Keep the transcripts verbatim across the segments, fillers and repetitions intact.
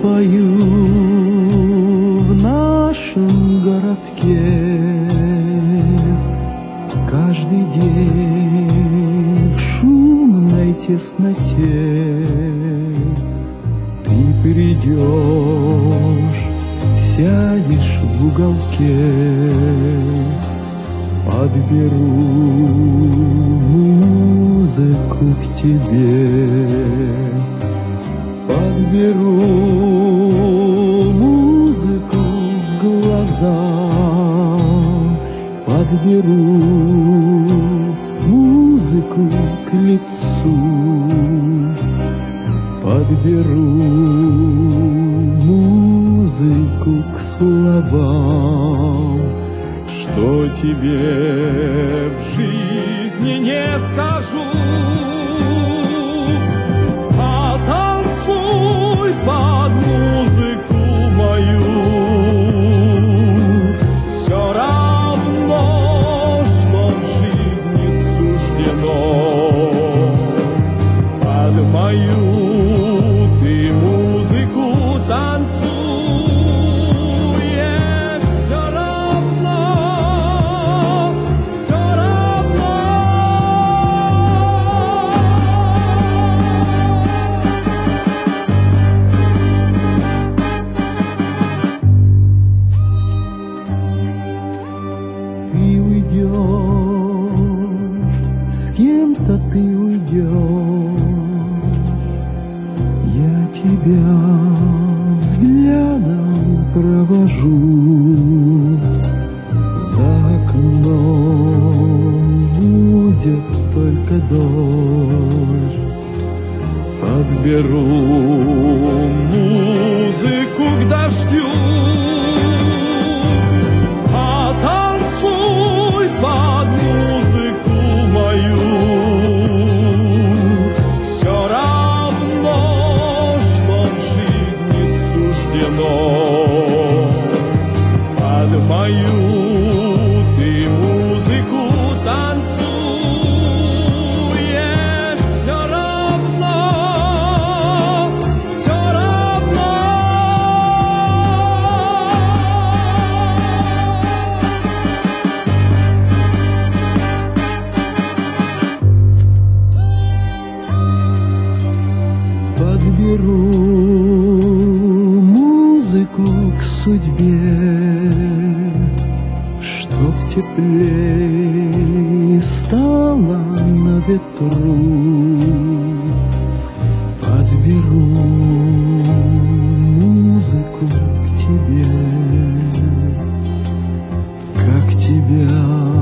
пою в нашем городке. Каждый день в шумной тесноте ты придешь, сядешь в уголке. Подберу музыку к тебе, подберу музыку к глазам, подберу музыку к лицу, подберу музыку к словам. Что тебе в жизни не скажу, а танцуй под музыку мою. Все равно, что в жизни суждено, под мою ты музыку танцуй. С кем-то ты уйдешь, я тебя взглядом провожу. За окном будет только дождь, подберу музыку к дождю. Под музыку мою, все равно, что в жизни суждено, под мою ты музыку танцуешь. Все равно, все равно. Подберу музыку к судьбе, чтоб теплее стало на ветру. Подберу музыку к тебе, как тебя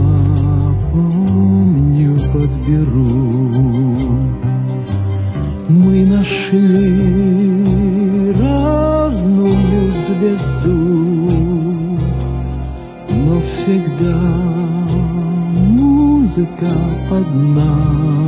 помню, подберу. Мы нашли разную звезду, но всегда музыка одна.